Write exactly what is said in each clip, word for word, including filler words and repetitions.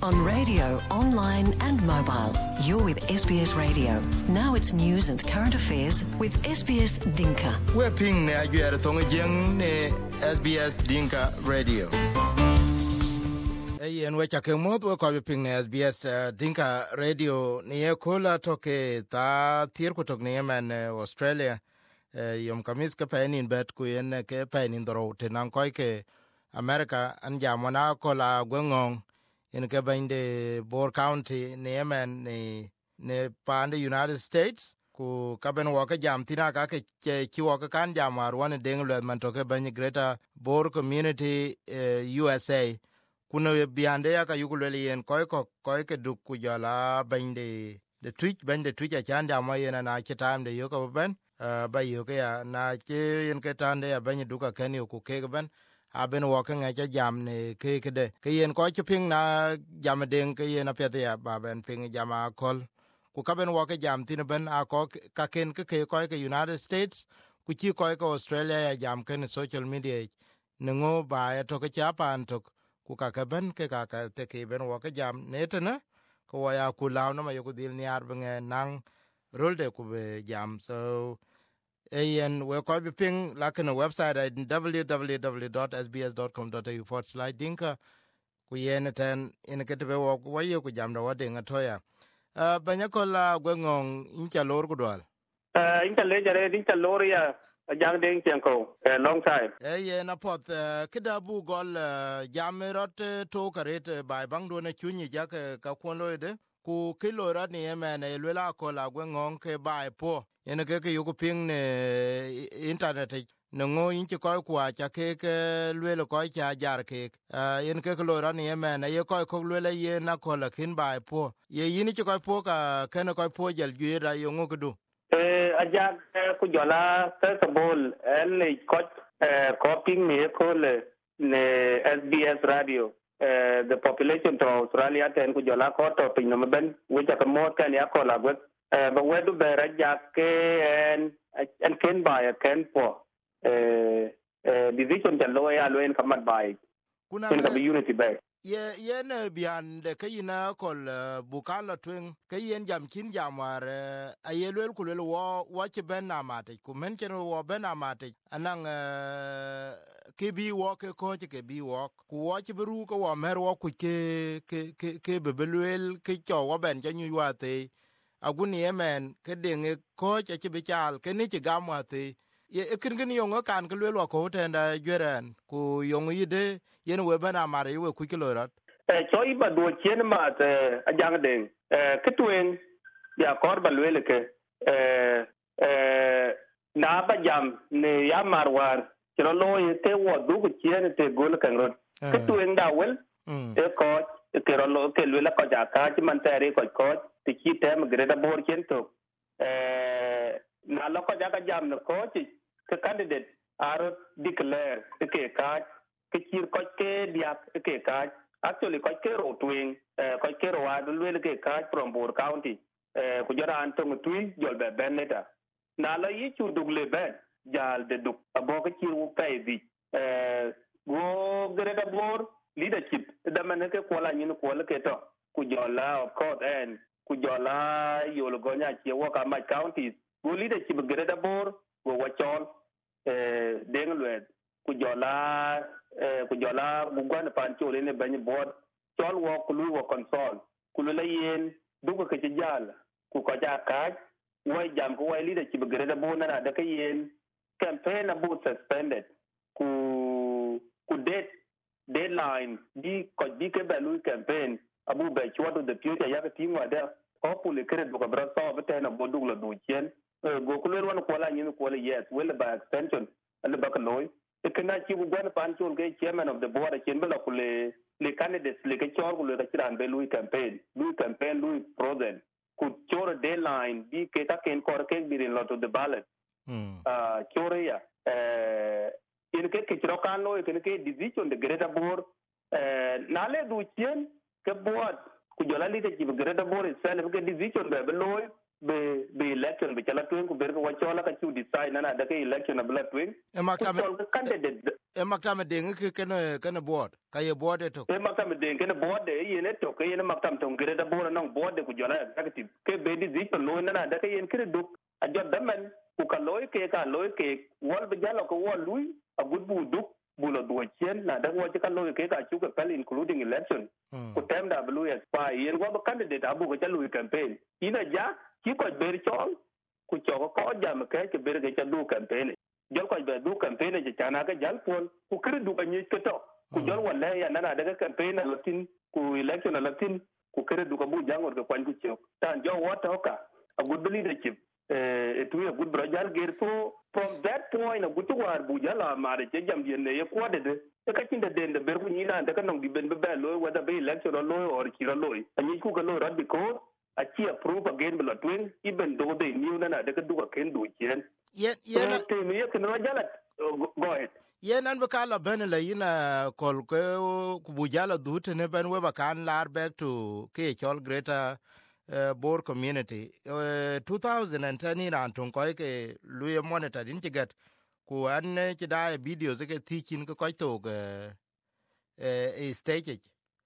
on radio, online and mobile. You're with S B S Radio. Now it's news and current affairs with S B S Dinka. We're ping ne aguera tonga jeng ne S B S Dinka Radio. Hey, and we're talking more about ping ne S B S uh, Dinka Radio. Niye kola toke ta tirko tok niye man uh, Australia. Uh, yom kamis ka painin bet kuyen ke painin doro tenang koi ke America anja mona kola gwengong in ke binde Bor County niye man ne ne pande United States. Ku kaben waka jam tina ka ke ki waka kan jam war wan dengle man to ke ban Greater Bor Community uh, U S A kuno biande ya ka yugulele yen koy ko koy ke duk ku jala bande the twitch bande twitch a chanda ma yen na che time de yoko ben uh, ba yoke ya na che yen ke tande ya ban duka ken yo ku ke ben a ben waka nga che jam ne ke ke de ke yen ko che ping na jam den ke yen apete ya ba ben ping jama kol ku kaben waka jam tin ben a ko ka ken ke ke ko ke United States ku chi ko ke Australia ya jam ken social media ngo ba ya to ke chapan to ku ka ka ben ke ka ka te ke ben waka jam netena ko ya ku law no ma yo ku dil ni ar ben nang rolde ku be jam so en we ko bi ping la ken website at w w w dot s b s dot com dot a u forward slash dinka ku yen ten in ke te be wo wo yo ku jam do wade ngatoya Uh, banyakola gwengong incha lor kudwal. Uh, incha lejare incha lor ya jang ding chenko a long time. Eh ye na pot uh, kida bu gol uh, jamerot uh, to karet uh, bai bang do na chunyi jak uh, ka kwonloide ku kilo rat ni emene lwela kola gwengong ke bai po ene ke ke yuko ping ne internet no ngo inchi koy kwa cha ke ke lwelo koy cha jar ke uh, yen ke lo ran ye men ye koy ko lwelo ye na ko la kin bai po ye yini chi koy po ka ken koy po jel gi ra yo ngo kudu eh aja ku jola first of all el ko ko ping me ko le ne S B S radio uh, the population to Australia ten ku jola ko to pin no ben we cha mo kan ya ko la gwe ba we du be ra ja ke en en ken bai ken po eh eh division the lawyer loen kamat bai kuna ka unity bai ye ye ne bian de kayina kol uh, bukala twen kayen jam kin jamar uh, ayelwel kulel wo wo che ben na mate ku men chen wo ben na mate anang uh, ke bi wo ke ko ke bi wo ku wo che bru ko wo mer wo ku ke ke ke ke bebelwel ke cho wo ben ja nyu wate aguni yemen ke dinge ko che che bichal ke ni che gamwate ye kin kin yongo kan ke lwelo ko tenda jeren ku yongo yide yen we bana mare we ku kilorat eh choi ba do chen ma te ajang den eh kitwen ya kor ba lwele ke eh eh na ba jam ne ya marwar chro lo ye te wo du ku chen te gol kan rot kitwen da wel e ko ke ro lo ke lwela ko ja ka ti man tare ko ko ti ki tem greda bor chen to eh na lo ko ja ka jam no ko ti the candidate are declare ke ka ke kir ko ke dia ke ka actually ko ke ro twing ko ke ro adu le ke ka from Bor County ku jara antung tui jol be beneta na la yi chu dugle ben jal de duk abo ke kir u pe di go greda Bor leadership da man ke ko la nyin ko le ke to ku jola of course and ku jola yol gonya che wo ka ma counties go leadership greda Bor go wachol eh denglwet ku jola eh ku jola bugwan pan chole ne bany board chol wo ku lu wo console ku le yen duko ke jall ku ko ja ka wo jam ko wai leadership greda Bor na da ke yen campaign abu suspended ku ku date deadline di ko di ke balu campaign abu be chwodo the future ya ke timwa da hopefully kere do ko bra so betena bodu la du chen go kulel wan ko la nyin ko le yes well by extension and the bakaloy e kana chi bu gwan pan chol ke chairman of the board chen bela kule le candidates le ke chor kule ka chiran be lui campaign lui campaign lui frozen could chore deadline bi ke ka ken kor ke bi in lot of the ballot mm ah chore ya eh in ke ke chro kan lo ke ke decision the greater board eh na le du chen ke board ku jola li ke greater board itself ke decision be loy be be election be chala twen ku ber ko wachola ka chu decide na da ke election na bla twen e maktame ko candidate e maktame ding ke ken ken board ka ye board to e maktame ding ken board e yene to ke yene maktam to ngire da board na board ku jola executive ke be di zi lo na da ke yen kire duk a jot da men ku ka loy ke ka loy ke wol be jalo ko wol lui a gud bu duk bulo do chen na da wo ka loy ke ka chu ka pel including election ku tem da blue as pa yen go candidate abu ko chalu campaign ina ja ki ko ber chol ku cho ko jam ke ke ber ke du campaign jol ko be du campaign je chana ka jal pol ku kir du ka nyi ke to ku jol wala ya na da campaign na latin ku election na latin ku kir du ka bu jangor ke kwan ku cho tan jo wata ka a good leadership eh to a good brother ger so from that point a good war bu jala mare je jam yen ne ko de de ka tin de de ber ku ni na da ka no di ben be lo whether be election or lo or kira lo ani ku ka lo rad because a chi approve again bla twin even though they knew na de ka du ka ken du chen yen yen te me ye ken jala go ahead yen an ba kala ben la ina kol ko ku bujala du te ne ben we ba kan lar back to ke chol greater uh, Boer community uh, two thousand ten ran ton ko ke luye monitor din tiget ku an ti da videos ke teaching ko ko to ke e stage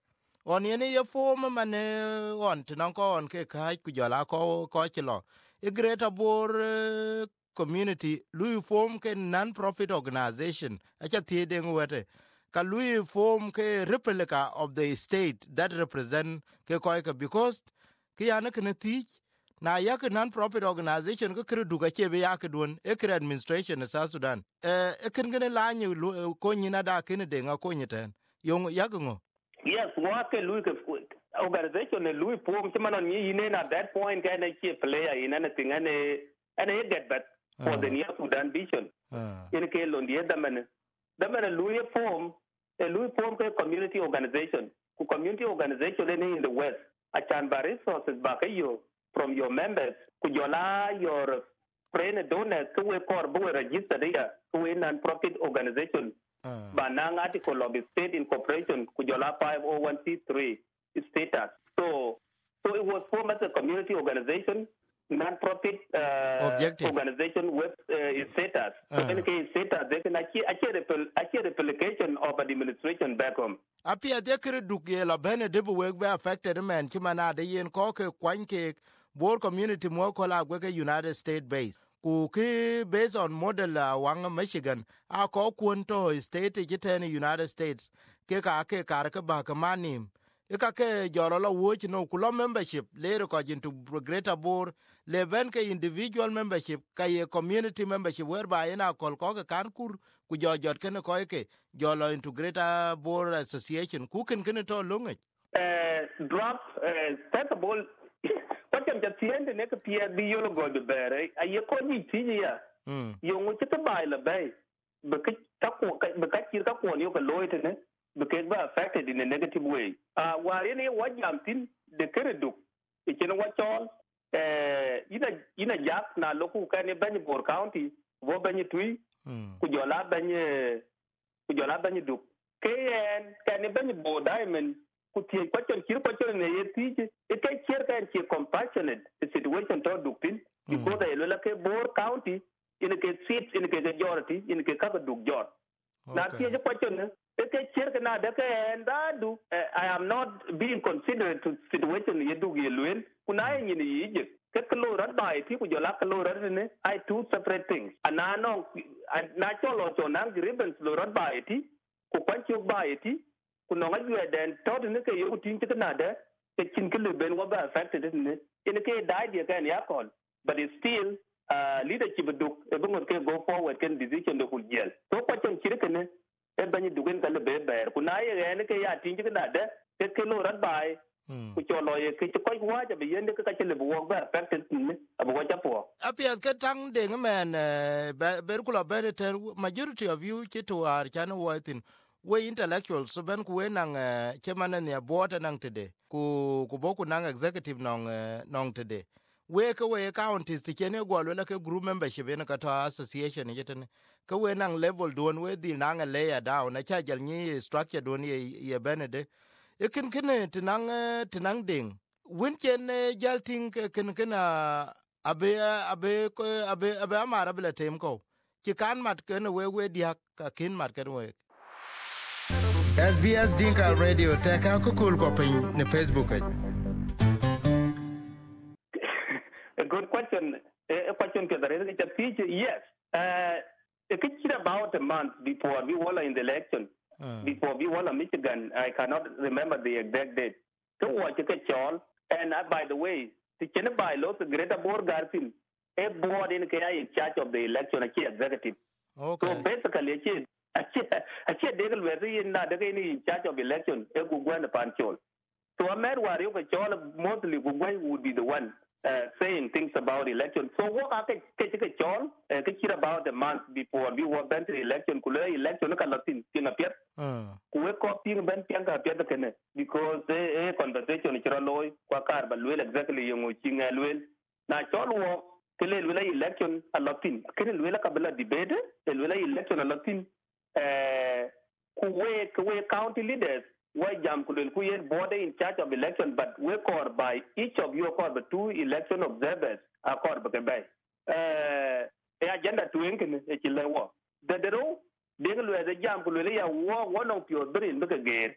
on yene ye form man on tinan ko on ke kai ku jala ko ko chilo e greater Boer uh, community lui form ke non profit organization acha tie deng wete ka lui form ke replica of the state that represent ke ko ke because ke yana ke teach na ya ke non profit organization ke kredu ka chebe ya ke don e kre administration sa Sudan e ken gene la nyi ko nyina da ken denga ko nyiten yong ya ngo yes what ke lui ke organization ne lui form chama ni ine na that point can a player in anything and and he get but for the near Sudan vision in ke londi da man da man lui form a lui form ke community organization ku community organization in the west a can bar resources back you from your members ku jola your friend donors ku we kor bu register there ku non profit organization banang article of the state incorporation ku jola five oh one c three status so so it was formed as a community organization non-profit uh, organization with uh, status. Uh. So in case status, they can achieve, achieve replication of administration back home. Apia dekere duke la bene debu wegbe affected man chimana de yen koke kwanke Boer community mo kola gweke United States base. Ku ki based on model uh, wanga Michigan a ko kunto state jitene United States ke ka ke karke ba kamanim. Ika ke jorolo watch no kulo membership later ko into greater Boer le ben ke individual membership ka ye community membership whereby ina kol ko ke kan kur ku jojot ken ko ke jolo into greater Boer association ku ken ken to lunge eh drop eh stable what am just end ne ke pia bi yolo go de bere aye ko ni ti ya yo ngo ti ba la bay be ke ta ko be ka ti ka ko ni ko loite ne because they are affected in a negative way. Uh, while any what jumping the Kereduk, it can watch all uh, in a in a jack na local can a Benny County, Wobany Tree, Kujola Bany Kujola Bany Duk. K N can a Benny Bo Diamond, could take question, hear question in a teach, it takes care and she compassionate the situation to Dukin, because the Lulake Boer County in a case seats in a case majority in a case Duk Jor. Now, here's a question. I am not being considered to situation you do Yelwin. Kunai in Egypt. Kakalo by people you lack a I two separate things. And I know natural also non ribbons lorad by it, who punch you by it, who know you then taught in the case you think to another, the chinkle ben was affected, isn't it? In the case died you can yakon, but it's still uh, leadership do everyone can go forward can decision the whole yell. So what can chicken? E banyi dugen kale be ber kuna ye ne ke ya tinji na de ke ke lo rat bai ku cholo ye ke ko wa ja be yende ke ka chele bo ba affected ni abo ja po apia ke tang de men ber kula ber ten majority of you ke to are chan waitin we intellectuals so ben ku nang che manen ya board nang tede ku ku boku nang executive nang nang tede we ke we counties ti chene golo la ke group membership in ka ta association yeten ke we nang level don we di nang a layer down na cha jal ni structure don ye ye benede e ken ken ti nang ti nang ding win ken jalting ken ken abe abe ko abe abe amara bla tem ko ki kan mat ken we we dia ka kin mat ken we S B S Dinka Radio te ka ko kul ko pin ne Facebook. A good question. A question that there is a feature. Yes. Uh, it's about a month before we were in the election. Uh. Before we were in Michigan, I cannot remember the exact date. So watch a chall. And uh, by the way, the Chena by law, the Greater Board Garfield, a board in in charge of the election, a key executive. Okay. So basically, a key, a key, they will be in in charge of election. A good one upon chol. So a man who are chol mostly would be the one. Uh, saying things about election. So what I think take a chol, uh, about a month before we were bent to election, could election look at Latin in a pier. Who copying bent Pianka Piatacane because a conversation is a loy, Quacar, but will exactly young Ching and will. Now, chol walk, till will election a Latin. Can will a couple of debate, and will election a Latin. Uh, Kuwait county leaders. Why jam couldn't board in charge of election, but we called by each of you called the two election observers are called by uh agenda to inkin a chile war. The dero, Dingle where the jam could war one of your brain book again,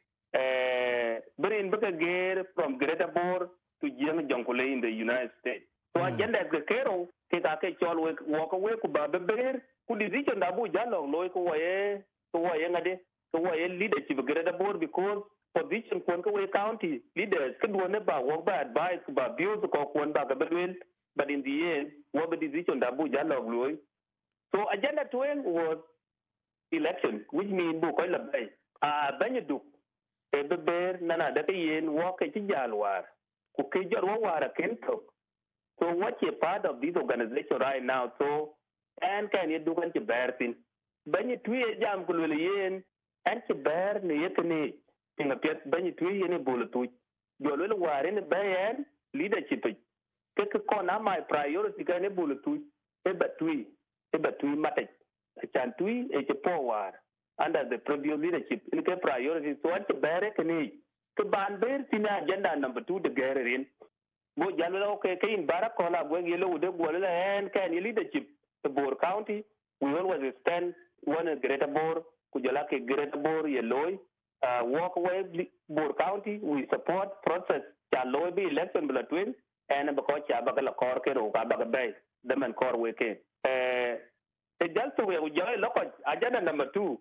uh brain book again from Greater Board to Jim Jonkule in the United States. So mm. agenda as the Kero, take a catch all walk away to Baba Bear, who decision Abu Jalo, Loico way, so why yangade. So why leadership of Greater Board because position Quankaway County leaders could one about work by advice about bills to call one back but in the end, what the decision that Abu Jalo. So agenda two was election, which means Bukola Bay. Ah, Banyadu, a bear, Nana, that yen walk a Jalwar, who Kajar War a Kentok. So what's a part of this organization right now? So, and can you do when you bear thing? Banyatu Jam Kulilian. And to bear the Yakane in a pet benny tree in a bullet. Your little war in a bayan leadership. Take a corner my priority can a bullet to a battery, a battery matic, a chantui, a poor war under the previous leadership in a priority. So what to bear a canoe. To ban bear in agenda number two, the Garin. Bo Jallo in Baracola, when you know the Guala and can leadership. The Board County, we always stand one a Greater Board. Kujalake Greater Board, Yelloy, uh, Walkway, Board County, we support process, Chaloy be election between, and a Bacocha Bagala Corker or Gabaga Bay, the man core weekend. Uh, just we enjoy local agenda number two.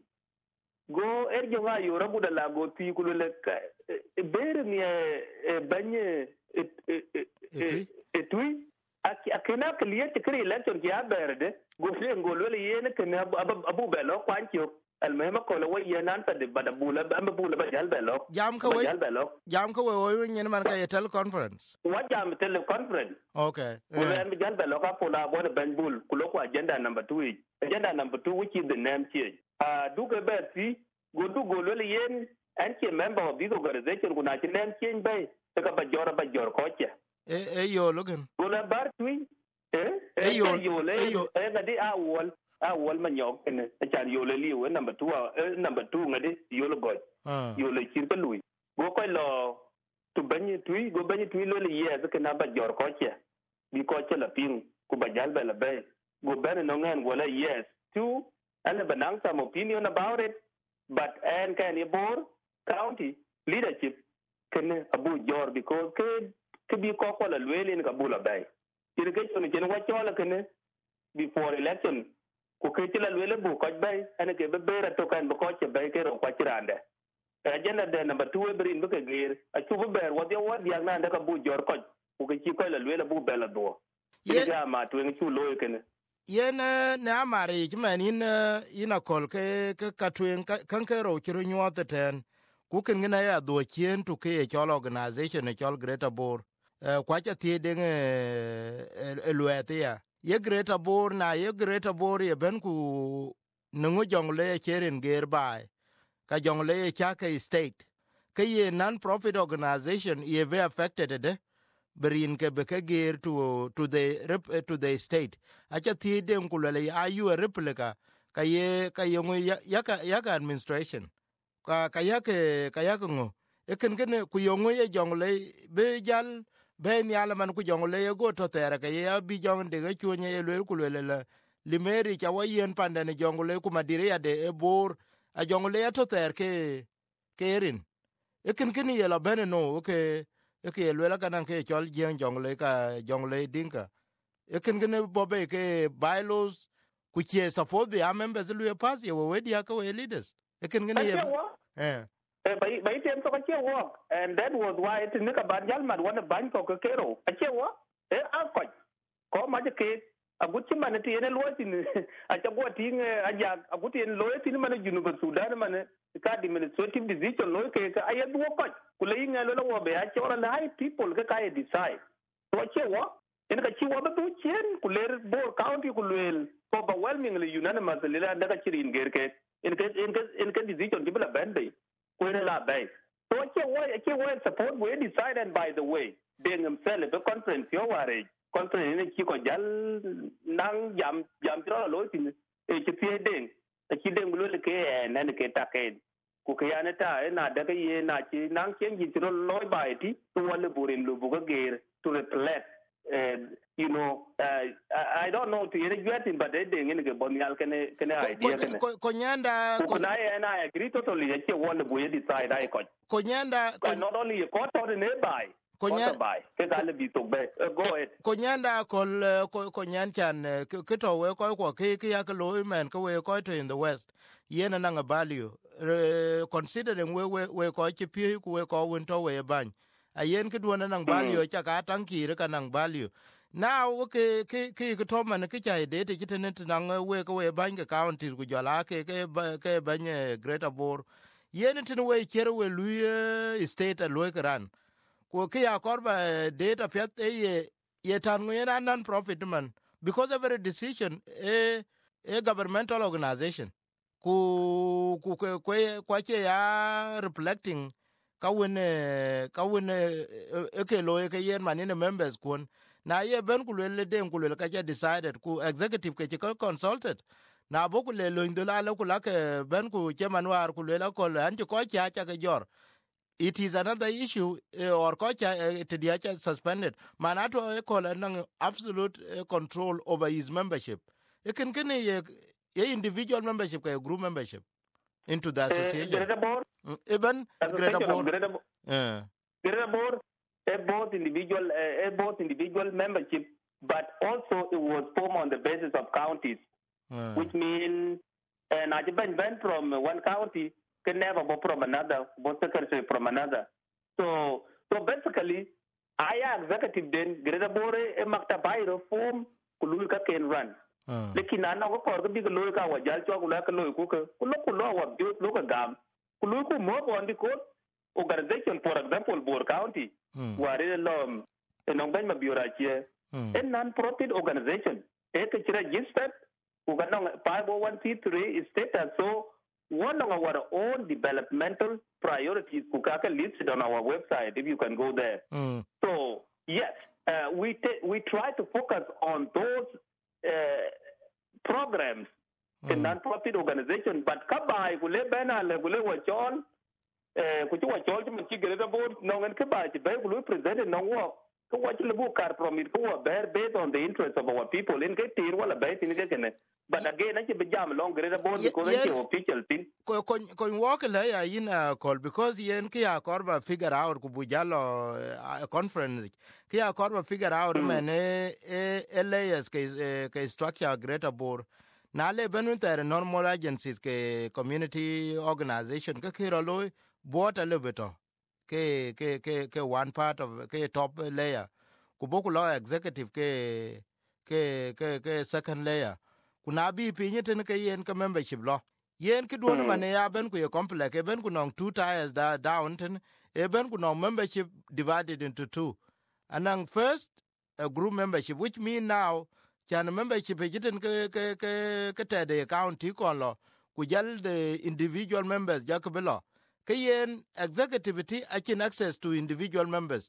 Go Erjava, you Rabuda Lago, Tikulek, bear me a banye, a tweet. I cannot clear to create election, Yaberde, go see and go really in a canab Abu Bello, quite you. Almema kola wa yenan tade bada bula amba bula ba jal belo jam ka we jam ka we o nyen man ka tel conference what jam tel conference okay wala amba jal belo ka pola bona ben bul kulo ko agenda number two agenda number two which is the name change uh do ga beti go do go le yen and che member of this organization kuna che name change bay ka ba jora ba jor ko che e e yo logan wala bar tui eh e yo e yo e ga di awol Ah, well, man, you're in a child, you'll leave number two, number two, you'll go. You'll keep a Louis. Go quite law to Benny Tree, go Benny Tree, lily years, I can have your coach. Because you're a ping, Kubajal Bella Bay. Go Ben and Nongan, well, yes, two, and a banang some opinion about it. But and can you board county leadership can abu your because could be called a well in Kabula Bay. Irrigation, you know what you're can before election. Kukitila lwele bu koj bay ane ke bebera tokan bu koj bay ke ro kwachirande agenda de number two ebrin bu ke gir a chu ber what you want yang na ndaka bu jor koj kukichi ko la lwele bu bela do ya ma tu ngi chu loy ken yen ne amari kimen in ina kol ke ke katwen kan ke ro chiru nyote ten ku ken ngina ya do chien to ke chol organization e chol Greater Board kwacha tie ding e lwete ya ye Greater Board na ye Greater Board ye ben ku nungu jongle cherin gerbai ka jongle chake state ke ye non profit organization ye ve affected de berin ke be ke ger to to the to the state acha ti den ku le ayu a replica ka ye ka ye ya ka ya ka administration ka ka ya ke ka ya ngo e ken ken ku yo ye jongle be jal be ni ala man ku jongle ye go to tere ke ye bi jong de ge chunye ye lwel ku lwel limeri cha wa yen pande ne jongle ku madire ya de e bor a jongle ya to tere ke kerin ekin kin ye la bene no ke ke lwel ka nan ke chol jeng jongle ka jongle dinka ekin kin bobe ke bylaws ku che support the members lu pass ye we dia ka we leaders ekin kin ye eh By by tem to kache work, and that was why it nika banjal mad one bank ko kero. Kache work, eh akoj. Ko ma ke aguti man ti ene loati ni acha go ting aja aguti en loati ni man University Sudan man ka administrative decision lo ke ka ayed wo ko kule inga lo wo be acha ora high people ka ka decide. To kache work, en ka chi wo ba du chen kule Bor County kule overwhelmingly unanimously la daga chirin gerke. En ka en ka en ka decision dibla bande. La bay. So I can't wait support we decide, and by the way, being himself a conference your worry conference in Chico Jal Nang Jam Jam Lotin a Chippy Ding, a Chidem Lulke and Nanaketaken. Kukayanata and Adaka Nachi Nang Changi Loy by it to Wallaburin Lubuga Gare to reflect. Uh, you know, uh, I don't know to get him, but they didn't get Bonial can idea. Konyanda, and I agree totally that you want to decide. I got Konyanda, not only a court or nearby. Konyanda, go ahead. Konyanda, call Konyanchan, Kito, we call Kiakalo, man, Kawe Koito in the West, Yen and Nanga value, considering we we call Chipi, we call Winter way a bang. A yen could one and value, Chakatanki, Rekanang value. Now, okay, Ki Tom and Kicha, data kitten into Nanga, wake away bank account is with your lake, Banya, Greater Bor. Yen it in a way, Cherowe, Louis, state and Loic run. Kokia Corba, data Piat, a yetan non profit man, because every decision, a a governmental organization. Ku Kwache ya reflecting. Kawin kawin eke lo eke yen manine members kun na ye ben kulele dem kulele ka decided ku executive ke ko consulted na boku le lo indola lo kula ke ben ku chairman war kulele ko anti ko cha cha ke jor it is another issue uh, or ko cha uh, to dia cha suspended manato e ko na absolute uh, control over his membership e ken ken ye, ye individual membership ke group membership into the association uh, even Greater Bor, yeah. Greater Bor, both individual, uh, both individual membership, but also it was formed on the basis of counties, uh. which means, and I depend from one county can never go from another, both secretary from another. So, so basically, I executive then Greater Bor a maktabai reform kululka can run. Lekin ana ko ko bi ko lo ka wa jal to ko la ko lo ko ko ko lo wa bi lo ka gam. Kuluku mob on the court organization, for example, Bor County, where it is a non-government bureaucracy, a non-profit organization. It is registered. We got five oh one c three status. So one of our own developmental priorities, Kukaka listed on our website. If you can go there. Mm. So yes, uh, we t- we try to focus on those uh, programs. Mm. Non-profit organization, but kabai kule bena le kule wachol, eh kuchu wachol chuma chigere board nongen kabai chibai kule presented no work. Ko wach le bu kar from it ko bear based on the interest of our people in ke tir wala bay tin ke kene. But again, I be jam long grade board because it's official thing. Ko ko walk le ya in call because yen ki akorba figure out ku bujalo conference ki akorba figure out man e e layers ke ke structure Greater Bor. Na le benun ter normal agencies ke community organization ke kiro loy bought a little bit ke ke ke ke one part of ke top layer ku boku law executive ke ke ke ke second layer kuna bi pinye ten ke yen ke membership law yen ki duon mane ya ben ku ye complex e ben ku nong two tiers da down ten e ben ku nong membership divided into two anang first a group membership which mean now chan membership jiten ke ke ke ke te de county kon lo ku jal the individual members jakbelo ke yen executivity akin access to individual members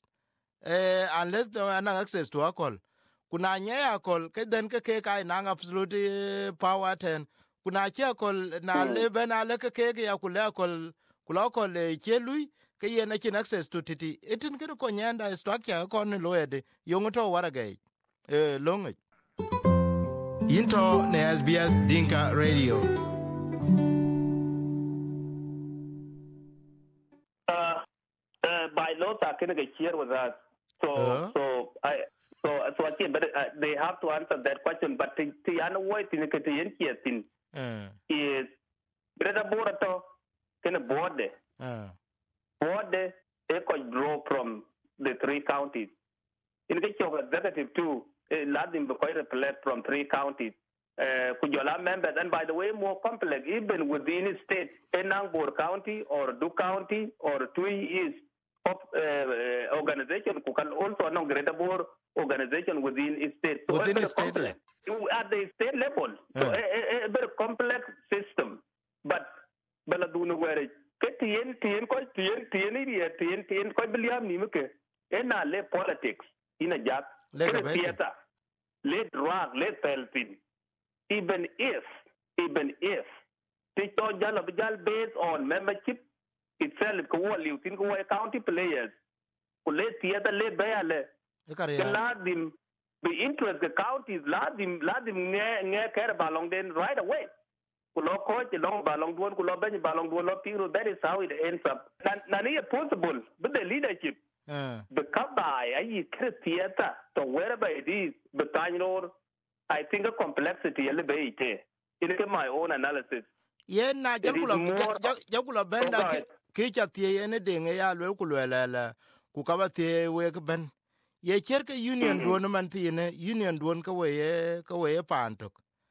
eh unless they have access to alcohol kuna nya alcohol ke den ke ke kai na absolute power ten kuna che alcohol na le ben ale ke ke ya kule alcohol kula ko le chelui ke ye na kin access to titi itin ke ko nyanda structure ko ne loede yongo to warage e longe into ne S B S Dinka Radio. Uh, uh, by law, I can get here with us. So, uh-huh. so I, so, so again, but uh, they have to answer that question. But the the other way to get the in is better border can a border. Border they could draw from the three counties. In the case of executive too, Latin quite reflect from three counties. Uh, Kujola members, and by the way, more complex, even within a state, Penangbor County or Du County or Tui is of uh, organization who can also know Greater Bor organization within a state. So within a state, complex, yeah. At the state level, yeah. So a, a, a very complex system. But Beladuna where it Tien Tien Koi Tien Tien Tien Tien Tien Koi Billiam Nimuke, and le politics in a jack, in a theater, let drag, let pelpin. Even if, even if, the Tojal of Jal based on membership itself, you think county players, who let theater let beale, let them be interested the counties, let them, let them near care balong then right away. Kulo coach along balong one, kulo bench balong one, that is how it ends up. Nani possible, but the leadership, the come by, I theater, so wherever it is, but I know. I think a complexity elevated. In my own analysis. Yeah, na jakula jakula benda kicha tie ene dinge ya lwe kulwela ku kaba tie we ben. Ye cherke union duon man tiene union duon ka we ka we pantok.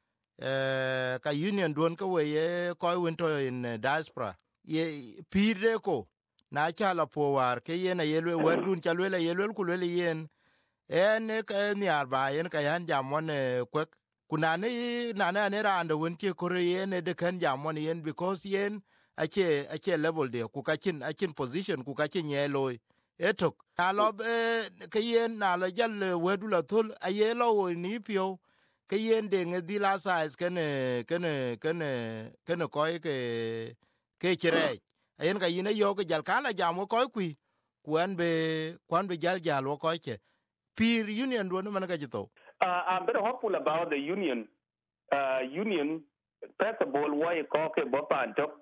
Eh ka union duon ka we ko winto in diaspora. Ye pire ko na chala po war ke yena yelwe wedun chalwela yelwe kulwela yen en ka ni arba en ka yan jamon kwek kunani nana ne rando won ke kore yen de kan jamon yen because yen ache ache level de ku kachin achin position ku kachin yelo etok alob ke yen na la jal wedula thul ayelo ni pio ke yen de ngedi la size ken ken ken ken ko ke ke chire ayen ka yin yo ke jal kala jamo ko ku kwan be kwan be jal jalo ko ke peer union do man ka jito. Uh, I'm very hopeful about the union. Uh, union, first of all, why cock a bopper and talk.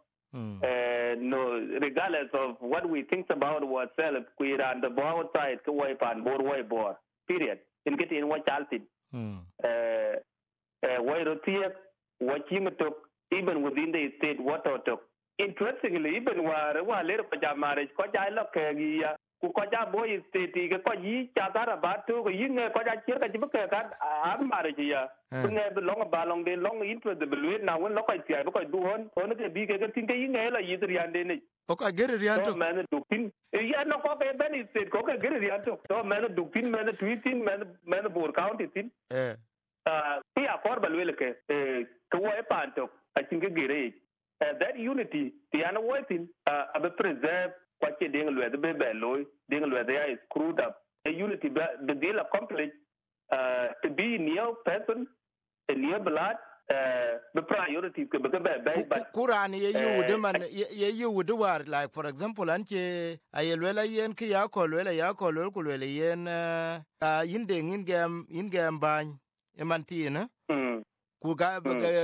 No, regardless of what we think about ourselves, we are on the board side, go wipe and board way board. Period. In getting what chalted. Uh, why rotier, what you took, even within the state, what or took. Interestingly, even where one little marriage, because I look here. Kukoja boy state ke ko yi chagara batu ko yin ko ja chir ka jibuke ka am marriage ya ne long balong de long into the blue na won lokoi ti ko du hon on ke bi ke tin ke yin la yi rian de ne o ka ger rian to man du pin ya no ko be ben state ko ka ger rian to to man du pin man tweeting man man bor county tin eh ah ti akor balwele ke ko wa pa to a tin ke gere that unity ti ana waiting a be preserve what you ding with the baby loy, ding with the is screwed up. A unity, the deal accomplished uh, to be near person, a near blood, uh, the priority could be bad. But Kurani, you would demand, you would do what, like, for example, Anche, Ayelwela yen Kiyako, Lela Yako, Lurkuela yen, uh, Yinding in game, in game bang, Emantina. Kuga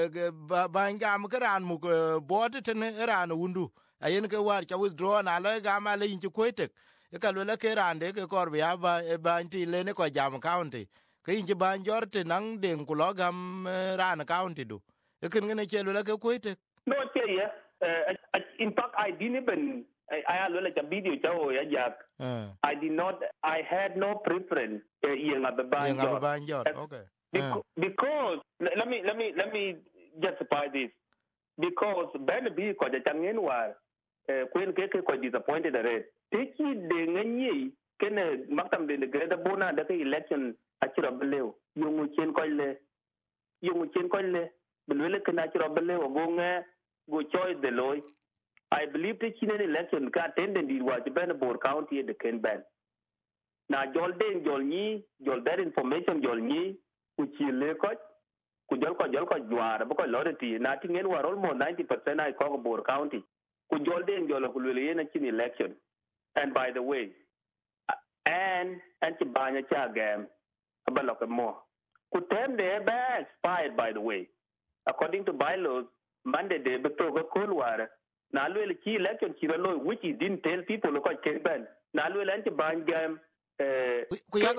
bang Gamakaran Muk bought it and Iran Wundu. Ayen ke war cha withdraw na le gama le inchi kwetek e ka le ke rande ke kor bia ba e ba nti le ne ko jam county ke inchi ba njorte nang den ku lo gam ran county do e ken ne che le ke kwetek no che ye in fact I didn't even I I le cha video cha o ya jak I did not I had no preference yen ab ba njor okay because let me let me let me justify this because Ben B ko ja changen war Queen Keke ko disappointed at it. Take it the Nanyi, can a Macam de Greater Bona, the election at your beleo. You will change coile, you will change coile, but will a natural beleo go go choice the law. I believe the Chilean election got attended it was the Benabor County at the Ken Ban. Now, Jolden, Jolni, Jol that information, Jolni, which you look at, could Jolko Jolko Juara, because Lority, nothing anywhere almost ninety percent I call Bor County. ku jol den jol ku le yen chin election. And by the way, and and to banya cha gam abalok mo ku term they be expired, by the way, according to bylaws. Monday de beto ko kolwara na lwel ki election ki lo which he didn't tell people ko ke ban na lwel anti ban gam eh ku ya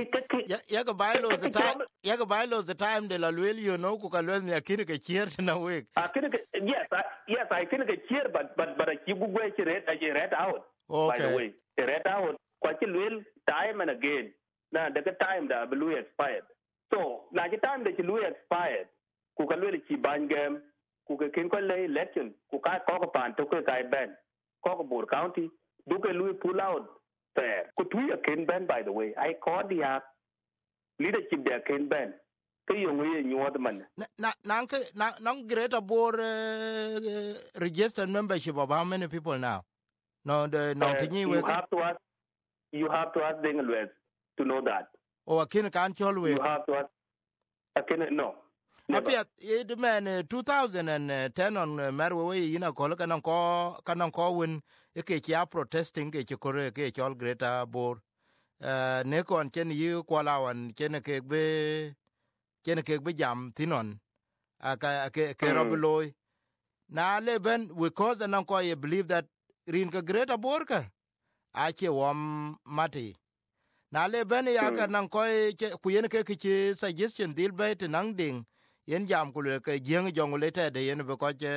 ya ga bylaws the time ya ga bylaws the time de la lwel you know ku ka lwel ni akini ke chier na week akini yes I, yes I think ke chier but but but ki bu gwe chi red I read out. Okay. By the way read out kwa chi lwel time and again na the time da blue expired, so na the time that blue expired ku ka lwel ki ban gam ku ke ken ko le election ku ka ko ko pan to ko kai ben ko ko Bor County du ke lui pull out fair ku tu ya ken ben. By the way I called the leadership there ken ben ke yo ngi nyod man na na na na Greater Bor uh, registered membership of how many people now? No the no uh, kinyi you we have to ask you have to ask Dengelwes to know that. O akin kan chol we You have to ask akin no. Apia it man uh, two thousand ten on uh, Marwe ina ko kan ko kan ko win e ke chia protesting ke ke kore ke chol Greater Bor uh, ne kon chen yu ko lawan chen ke be chen ke be jam tinon aka ke ke mm. robloy na leben because an ko ye believe that rin ke Greater Bor ka a che wam mati na leben ya ka nan ko ku yen ke ke suggestion dil be tenang ding yen jam ku le ke jeng jong le te de yen be ko je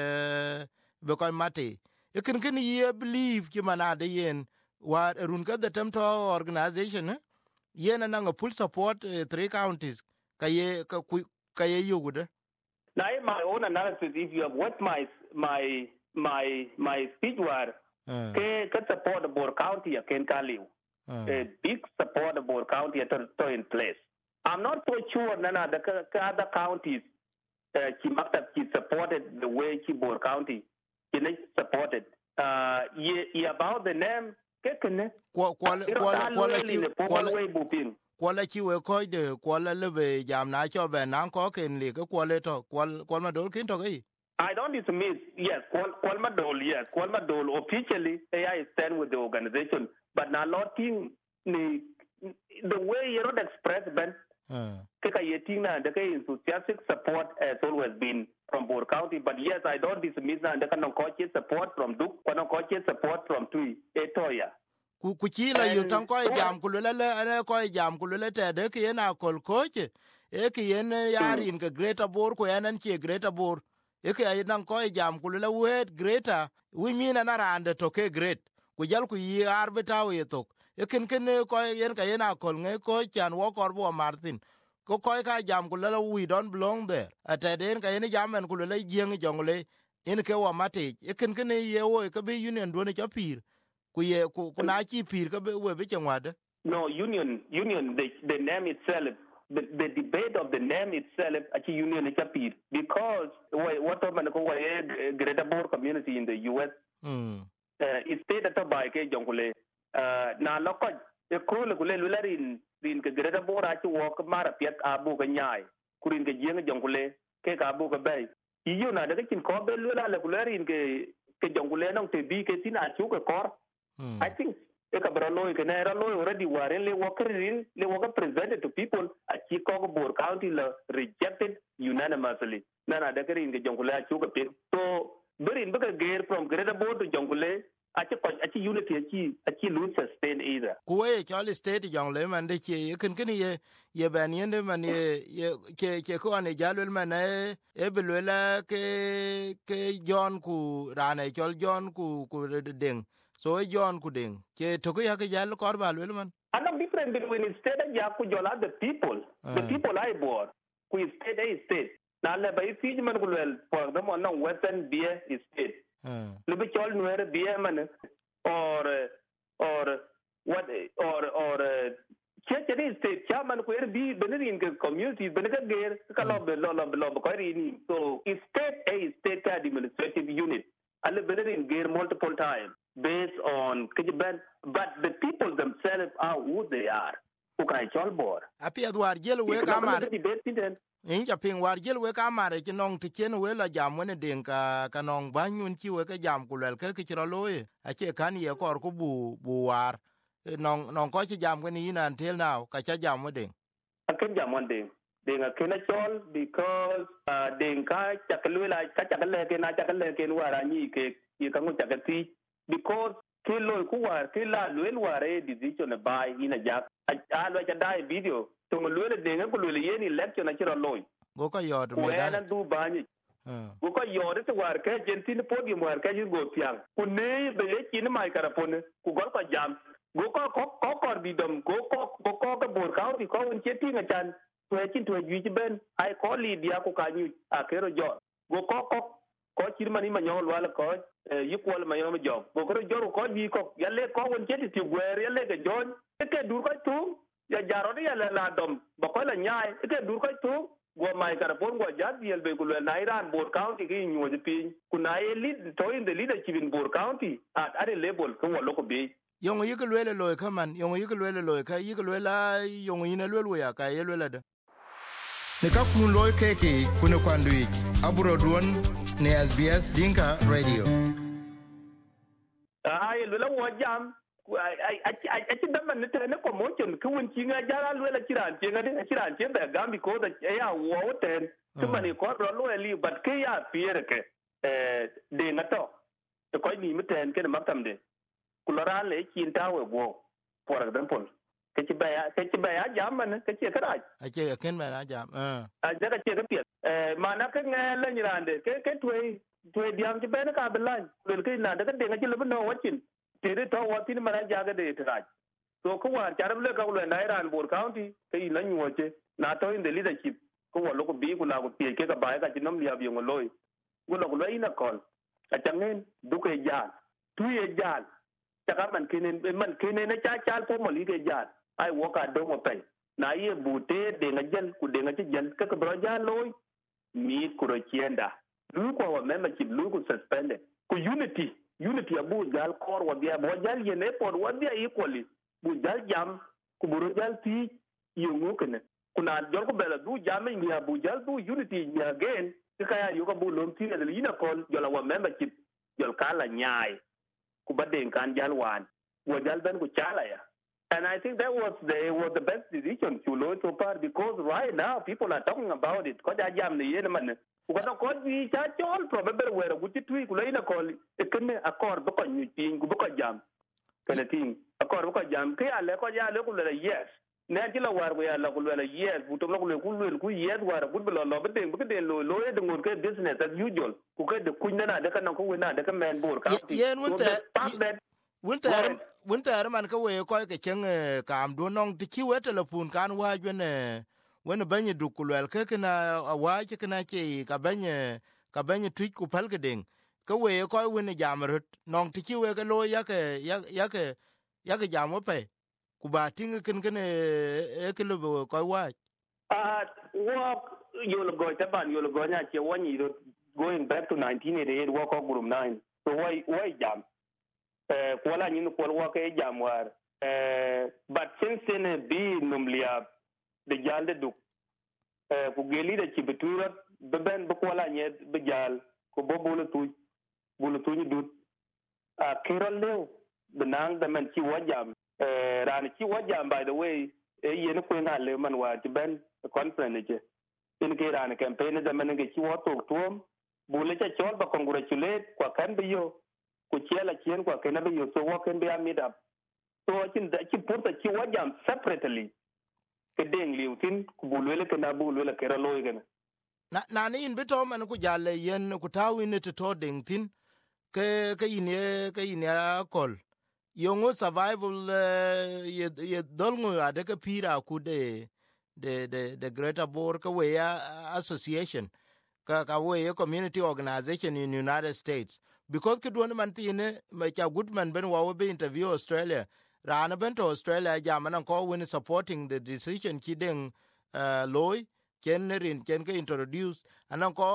be ko mati e kin kin ye believe ki mana de yen wa run ka the temto organization eh? Yen na nga full support uh, three counties ka ye ka ku ka ye yugude. Now in my own analysis, if you have watched my my my my speech were uh. ke ke support the Bor County ken kaliu uh. a big support the Bor County to, to in place. I'm not so sure nana the other counties uh, ki maktab ki supported the way ki Bor County ki supported uh ye about the name ke kene kwa kwa kwa kwa ki kwala ki we ko de kwala lebe jam na cho be nan ko ken li ko kwale to kwal kwal ma dol kin to gi I don't dismiss yes kwal kwal ma dol yes kwal ma dol officially A I stand with the organization but na lotting ni the way you don't express ben ke ka yeting na the enthusiastic support has always been from Bor County, but yes I don't dismiss na the kan ko support from Duk kan ko support from Tui Etoya ku ku chi la yu tan ko jam ku le le ko jam ku le te de ke na kol ko che e ke yen yarin ke Greater Bor ko yanan che Greater Bor e ke ay nan ko jam ku le wet Greater we mean na rande to ke great ku jal ku yi arbita we to e ken ken ko yen ka yen akol nge ko chan wo kor bo Martin ko ko ka jam ku le we don't belong there ate den ka yen jamen ku le jeng jongle en ke wa mate e ken ken ye wo ke be union do ne chapir ku ye ku na chi pir ka be we be changwade. No union union the the name itself the, the debate of the name itself achi union chapir because what of man ko Greater Bor community in the U S mm. uh, it stated by ke jongule uh, na lokoj e ko le kule lularin rin ke Greater Bor achi wok mara piet abu ka nyai kurin ke jeng jongule ke ka abu ka bay iyo na de kin ko be lula le kularin ke ke jongule nong te bi ke tin achu ke kor Hmm. I think Ekabralo already were le worker le worker presented to people at Chicago Bor County rejected unanimously. Nana Dekari in the Jongule Chuka Pit. So very in Baka Gear from Greater Bor to Jongule, Achi unity Achi Achi lose sustain either. Kuwe Charlie State young lemon de ye can can ye ye ban yendem and ye ke ko ane jalul man e beluela ke ke John ku rana chol John ku ku ding. So John Kuding, ke toku ya ke jalo korba lwel man. Anong different between state and yaku jola the people. Uh. The people I bore. Ku state a state. Na le ba isi man kulwel for them on western beer is state. Uh. Le bi chol nuere beer man or or what or or church is state chairman ku er bi benerin ke community beneka ger ka lo lo lo ko rini. So is state a state administrative unit. Ale benerin ger multiple times. Based on Kijiban, but the people themselves are who they are. Ukai Cholbor. Api Edward Yellow Wake Amar. in ja ping war jel we ka mare ti nong ti chen we la jam ne den ka ka nong ba nyun chi we ka jam ku lel ke ki ro loye a che kan ye kor ku bu bu war nong nong ko chi jam ni nan tel now ka cha jam we den a ken jam one den den a ken a chol because uh, den ka cha ka le la ka cha ka le ke na cha ka le ke wara ni ke ye ka ngu cha ka ti because ke lo ku war ke la le ware decision by ina ja a lo cha dai video to lo le den ko lo le ye ni lecture na chiro loy go ka yod me da na du ba ni go ka yod to war ke gentin podium war ke go piang ku ne be ye kin mai kara pon ku gol ka jam go ko ko ko kor bi dom go ko ko ko ka bor ka ti ko un cheti nga chan to e kin to ju ji ben ai ko li dia ku ka ni a kero jo go ko ko ko chir mani ma nyol wala ko yi ko ma yo ma jo go ko jo ko bi ko ya le ko un cheti ti gwer ya le ga jon ke dur ko tu ya jaro ya la dom ba ko la nyai ke dur ko tu go mai kara pon go jat biel be ku le na Iran bor county ki nyu ji pin ku na e lead to in the leadership in bor county at at a level ko wo ko bi yong yi ko le lo ka man yong yi ko le lo ka yi ko le la yong yi na lo ya ka ye lo la de ne ka kun lo ke ke kun ko andu aburo duon ne S B S Dinka Radio ai lo la wo jam ai ai ai ti dama ne tere ne ko mo chen ku won chi nga jara lo la kiran che nga de kiran che da gambi ko da ya wo ten tu mani ko ro lo li bat ke ya pier ke eh de na to to ko ni miten ke ma tam de kulora le chin ta we go for example ke ti ba ya ke ti ba ya jam man ke ti ka da a che ken ma na jam eh a ja ka che ka pi eh mana ke nga le ni rande ke ke twe twe diam ti ba na ka belan le ke na da ke de nga ti le no wachin tere to wa tin mara jaga de tra to ko war charam le ka le na Iran bor county ke ina nyuoche na to in the leadership ko wa loko bi ku na ko tie ke ka ba ka chinom liab yo loy ko lo lo ina kon a changen du ke ja tu ye ja ta man kinen man kinen na cha cha po mo li ke ja ai wo ka do mo pe na ye bute de nga jel ku de nga jel ka ka bro ja loy mi ku ro chienda lu ko wa membership lu ku suspended ku unity unity abu gal kor wa bia bo jal ye ne por wa bia equally bu jal jam ku buru jal ti yungu kene kuna jor ko bela du jam ngi abu jal du unity nya again ka ya yu ko bu lom ti ne ina kon jola wa membership jol kala nyaai ku baden kan jal wan wa jal ben ku chala ya and I think that was the was the best decision to lo so far because right now people are talking about it ko ja jam ne ye man ko da ko bi cha chol probably were guti tui ku leina ko ekene akor bo ko nyi pin ku bo ko jam kana tin akor bo ko jam ke ale ko ja le ku le yes ne ti la war ko ya la ku le yes bu to lo ku le ku yes war ku lo lo be den bu den lo lo de ngur ke business as usual ku ke de kunna na de kana ko we na de ka men bor ka ti yen won te won te won te man ka we ko ke chen kam do nong ti ki we telefon kan wa jene wen banye du kulwel ke kana awaje kana che ka banye ka banye twik ku pal gedeng ka we ko wen jamrut nong ti we ke lo ya ke ya ke ya ke jamo pe ku ba ting ken ken e ke lo ko wa ah wo yo lo go ta ban yo lo go nya che woni going back to nineteen eighty-eight wo ko group nine so why why jam eh ko la ni ko wo ke jam war eh but since then be numlia de jalde du eh ku geli de ci betura be ben bu ko la nye be jal ko bo bolu tu bolu tu ni dut a kirol lew benang da man ci wajam eh ran ci wajam by the way e yene ko na le man wa ci ben conference je in ke ran campaign da man nge ci wo to tuom bolu ca chol ba congratulate kwa kan be yo ku ciela cien kwa kan be yo so wo kan be amid up so ci da ci porta ci wajam separately ke deng liutin ku bulwele ke na bulwele ke ra loy gana na na ni in bito man ku jalle yen ku tawi ne to deng tin ke ke ine ke ine akol yongo survival ye ye dolngo ade ke pira ku de de de de greater bor ka we association ka ka we community organization in United States because ke don man tine ma cha goodman ben wa be interview Australia Rana bento Australia jamana ko when supporting the decision kideng uh, loy ken rin ken ke introduce anan ko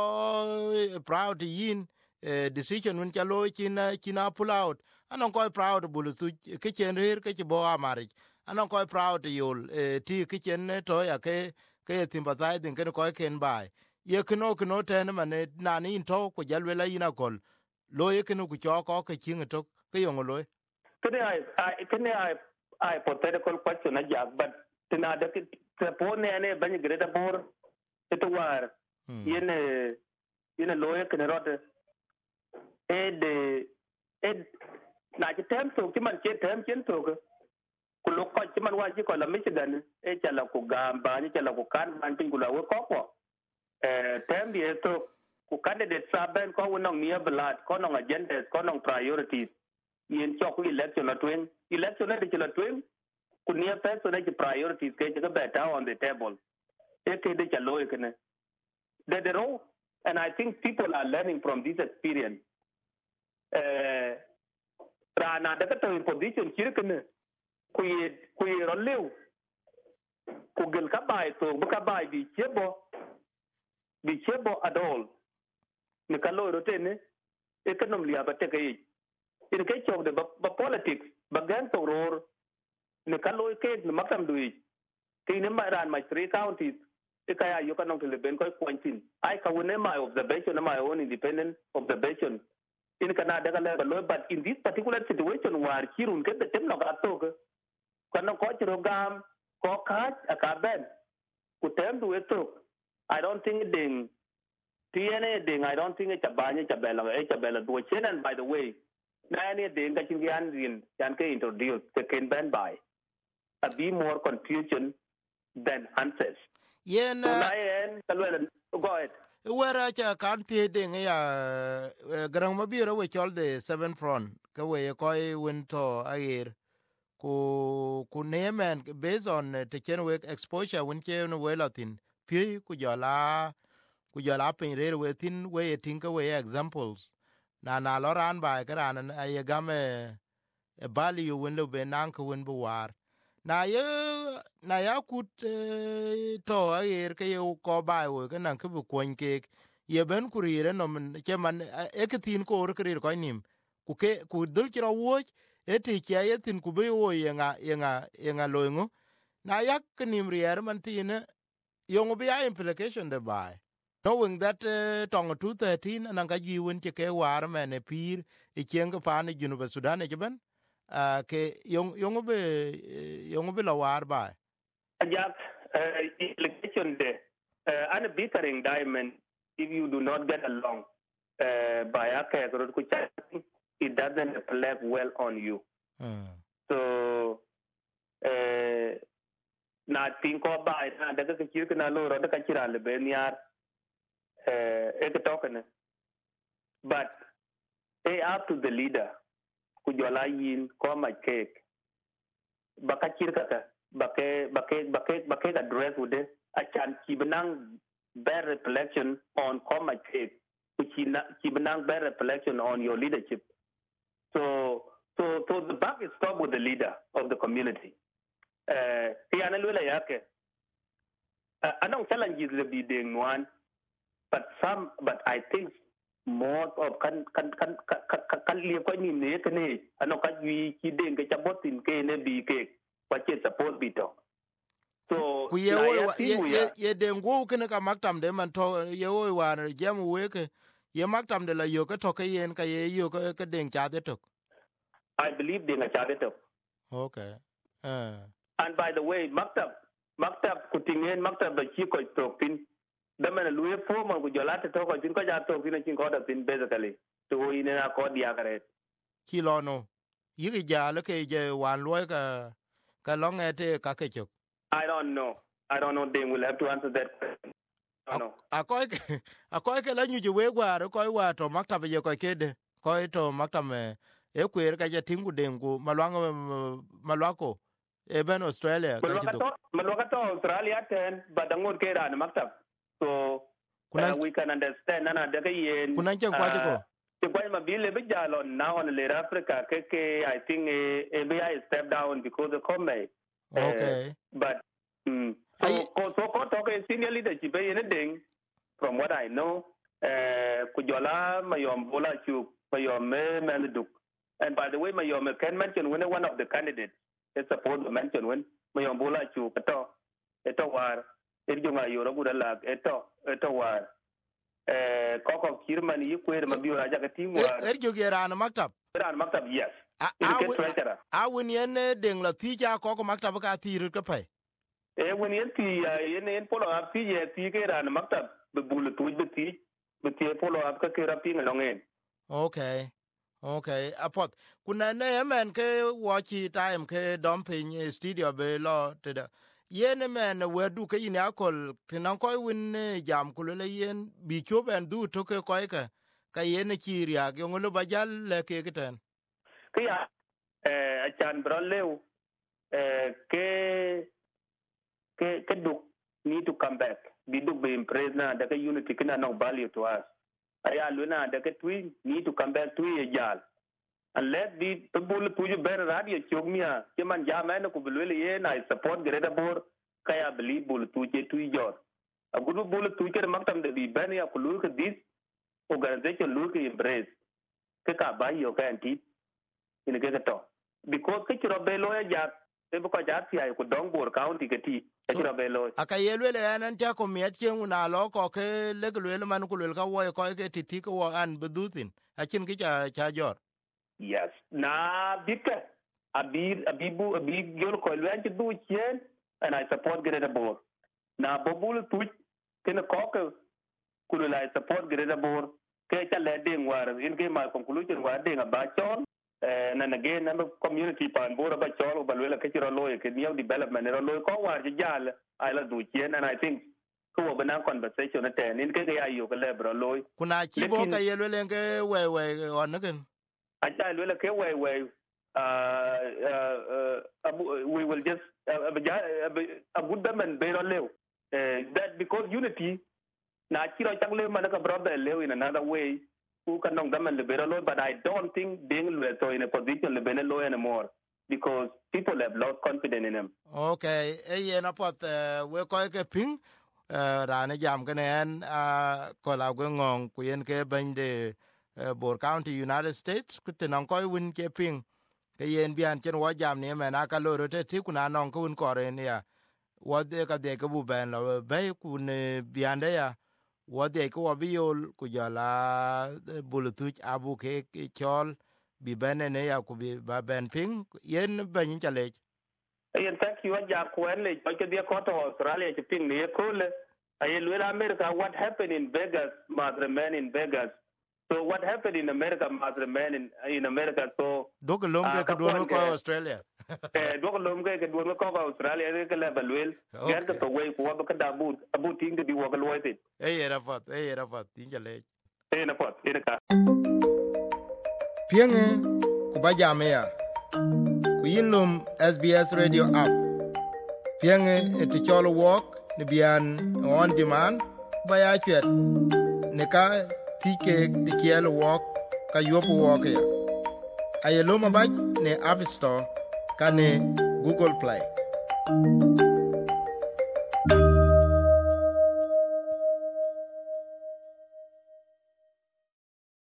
proud yin uh, decision when cha loy kina kina pull out anan ko proud bulu su ke chen rir ke bo amari anan ko proud yol uh, ti ke chen to ya ke ke sympathizing ken ko ken bai ye kno kno ten mane nani into ko jalwela ina kol lo ye kno ku choko ke chinga to ke yong lo kene I kene I I hypothetical question a jak but tina de ke pone ane ban greta bor to war yene yene lo ye kene rod ed ed na je tem to ki man che tem chen to ko ku lo ko ki man wa ji ko la Michigan e chala ku gamba ni chala ku kan man tin ku la wo ko ko eh tem bi to ku candidate saben ko wonong near blood ko nong agendas ko nong priorities yen chok election la twin election la de la twin ku near person the priorities ke ga better on the table e ke de chalo e kene the the role and I think people are learning from this experience eh rana da to in position kirkene ku ye ku ye rolew ku gel ka bai to bu ka bai bi chebo bi chebo adol ni ka lo rotene economy aba te kai in kai chok de ba politics ba gan to ror ni ka lo ke ni makam dui ke ni ma ran my three counties e ka ya yo ka nong tele ben ko pointin I ka wone my observation my own independent observation in Canada ka lo but in this particular situation where kirun ke tem no ka to ko kana ko chiro gam ko ka akaben ku tem du eto I don't think ding T N A ding I don't think it's a banya chabela it's a bela do chen and by the way na any ding ka chingian din yan ke introduce ke ken ban by a be more confusion than answers yen so na en kalwel go ahead wera cha kan tie ding ya garang mabiro we chol the seven front ka we ko winto air ku ku nemen based on the chen we exposure when chen we latin pi ku jola ku jola pin re we tin we think we examples na na loran ba karan ay game e bali you window be nan ko win bu war na ye na ya kut to ayer ke yo ko ba wo ke nan ke bu kon ke ye ben kurire no ke man e ke tin ko or krir ko nim ku ke ku dul kira wo e ti ke ye tin ku be wo ye nga ye nga ye nga lo ngo na yak nim rier man tin yo ngo be implication de bai knowing that uh, tong two thirteen nan ka ji won ke ke war men e pir e chen ko pa ne junu Sudan e ben uh, ke yong yong be yong be la war ba ajak election de an bickering diamond if you do not get along uh, by aka ku it doesn't reflect well on you mm. so uh, na tinko ba na daga ka kirka na loro daga kira le beniar eh e ka tokene but they up to the leader ku jola yin ko ma cake baka kirka ka bake bake bake bake address with it a chan kibenang better reflection on ko ma cake ku kibenang better reflection on your leadership so so so the buck is stop with the leader of the community eh yana lula yake anong challenges le bi ding one but some but I think most of kan kan kan kan liye ko ni ne kene ano ka wi ki ding ke chabotin ke ne bi ke kwa che support bi to so ku ye wo ye ye dengo kene ka maktam de man to ye wo wa ne jam we ke ye maktam de la yo ka to ke yen ka ye yo ka ding cha de to I believe ding cha de to okay uh. and by the way maktab maktab kutingen maktab ba chi ko to pin da man luye formal ku jolate to ko tin ko ja to pin chin ko da pin basically to ine na ko dia kare kilo no yigi ja le ke je wan lo ka ka long ete ka ke chok I don't know I don't know they will have to answer that question I don't know a ko a ko ke la nyu je we gwa ro ko wa to maktab je ko kede ko to maktab e kwer ka je tingu dengu malwango malwako e ben Australia ka chido malwaka to Australia ten badangor ke ran maktab so uh, we can understand nana daga yen kuna chen kwa ko te kwa ma bile be jalo now on le Africa ke ke I think a be I step down because of come okay uh, but mm, so ko so ko to ke senior leadership e ne ding from what I know eh kujola mayom bola chu mayom me menduk and by the way mayom can mention when one of the candidates is supposed to mention when mayom bola chu to eto war irjo nga yoro gura la eto eto wa eh koko kirman yi kwere mabiyo raja ka timwa irjo gerana maktab ran maktab yes a win yen ding la tija koko maktab ka tiru ka pai e win yen ti yen yen polo ap ti ye ti ke ran maktab be bulu tuj be ti be ti polo ap ka ke rapi ngalongen. Okay. Okay, apot. Kuna ne men ke watchi time ke dumping studio be lo teda. Yen men wedu ke ina akol kinan koy win jam kulele yen bi choben du to ke koy ka ka yen chiria ke ngolo bajal le ke keten. Ke ya eh achan broleu eh ke ke ke du need to come back. Bi du be impressed na da ke unity kina no value to us. Aya luna da ke twi need to come back to ye jal. And let the people to you better radio chogmia keman jamana ko bulwele ye na support greda bor kaya believe bul to je to your a good bul to ke maktam de bi ban ya kulur ke this organization look embrace ke ka ba yo ka anti in ke to because ke ro belo ya ja e ko ja ti ay ko dong bor county ke ti ke ro belo akayelwele anan ta ko miet chengu na lo ko ke leglwele man kulul ka wo ko ke titi ko an bedutin achin ki cha cha jor. Yes. Na bika abir abibu abig yor ko lwen du chen and I support Greta Bor. Na bobul tu ken ko ke kulula I support Greta Bor ke cha leding war in ke my conclusion war ding ba chon eh na again na community pan bor ba chon ba lwela ke ro loy ke new development ro loy ko war jal I la du chen and I think ko ba na conversation at in ke ya yo ke le bro loy kuna chibo ka yelwele ke we we onagen I will okay way way uh uh we will just a good them and bear lew that because unity na chiro changle manaka brother lew in another way who can know them and bear low but I don't think being so in a position to be low anymore because people have lost confidence in him. Okay eh na pot we ko ke ping rana jam kenen a ko la ngong ku yen ke bande Uh, Bor County, United States, kutte non koy win ke ping ke yen bian chen wa jam ne men aka loro te ti kuna non ko win kore ne ya wa de ka de ka bu ben lo be kun bian de ya wa de ko bi yol ku jala bulutuch abu ke chol bi ben ne ya ku bi ba ben ping yen ben chale yen thank you ja ko le ko ke de ko to Australia ke ping ne ko le ay lu America what happened in Vegas must remain in Vegas. So what happened in America must remain in, in America. So dog lomge ka duono ko Australia. Eh dog lomge ka duono ko Australia ke level wel. Get the way ko ba ka dabu abu ting di wo ka loite. Eh era fat, eh era fat tinjale. Eh na fat, eh ka. Pienge ku ba jamea. Ku yinlum S B S Radio app. Pienge et cholo walk ni bian on demand ba ya chet. Ne ka tike de kielo walk ka yopo walk ya ayelo mabaj ne App Store ka ne Google Play.